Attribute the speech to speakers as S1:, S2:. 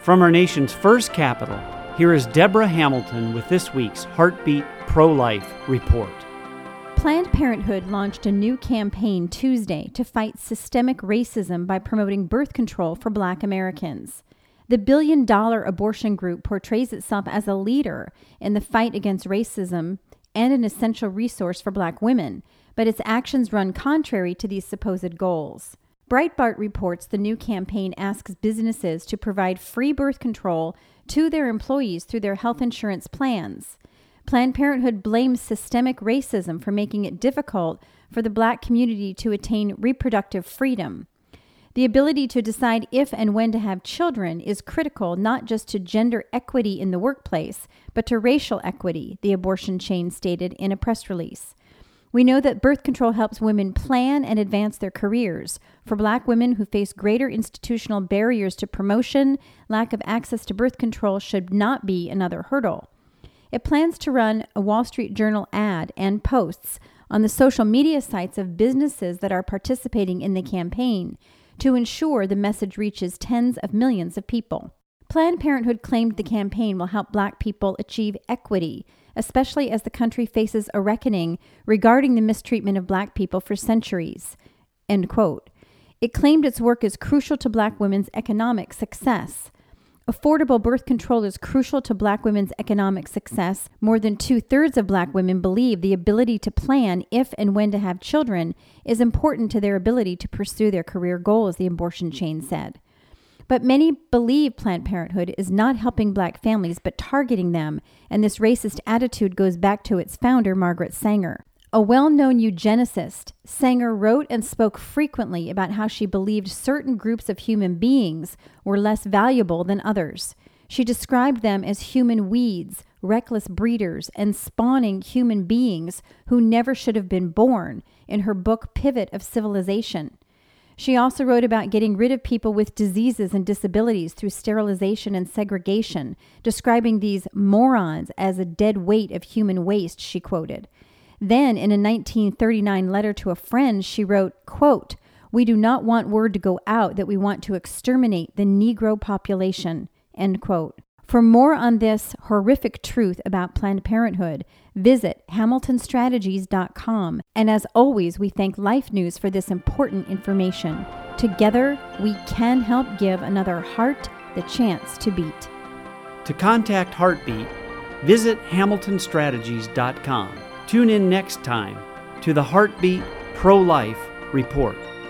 S1: From our nation's first capital, here is Deborah Hamilton with this week's Heartbeat Pro-Life Report.
S2: Planned Parenthood launched a new campaign Tuesday to fight systemic racism by promoting birth control for Black Americans. The billion-dollar abortion group portrays itself as a leader in the fight against racism and an essential resource for Black women, but its actions run contrary to these supposed goals. Breitbart reports the new campaign asks businesses to provide free birth control to their employees through their health insurance plans. Planned Parenthood blames systemic racism for making it difficult for the Black community to attain reproductive freedom. The ability to decide if and when to have children is critical not just to gender equity in the workplace, but to racial equity, the abortion chain stated in a press release. We know that birth control helps women plan and advance their careers. For Black women who face greater institutional barriers to promotion, lack of access to birth control should not be another hurdle. It plans to run a Wall Street Journal ad and posts on the social media sites of businesses that are participating in the campaign to ensure the message reaches tens of millions of people. Planned Parenthood claimed the campaign will help Black people achieve equity, especially as the country faces a reckoning regarding the mistreatment of Black people for centuries. End quote. It claimed its work is crucial to Black women's economic success. Affordable birth control is crucial to Black women's economic success. More than 2/3 of Black women believe the ability to plan if and when to have children is important to their ability to pursue their career goals, the abortion chain said. But many believe Planned Parenthood is not helping Black families but targeting them, and this racist attitude goes back to its founder, Margaret Sanger. A well-known eugenicist, Sanger wrote and spoke frequently about how she believed certain groups of human beings were less valuable than others. She described them as human weeds, reckless breeders, and spawning human beings who never should have been born in her book Pivot of Civilization. She also wrote about getting rid of people with diseases and disabilities through sterilization and segregation, describing these morons as a dead weight of human waste, she quoted. Then, in a 1939 letter to a friend, she wrote, quote, "We do not want word to go out that we want to exterminate the Negro population," end quote. For more on this horrific truth about Planned Parenthood, visit hamiltonstrategies.com. And as always, we thank Life News for this important information. Together, we can help give another heart the chance to beat.
S1: To contact Heartbeat, visit hamiltonstrategies.com. Tune in next time to the Heartbeat Pro-Life Report.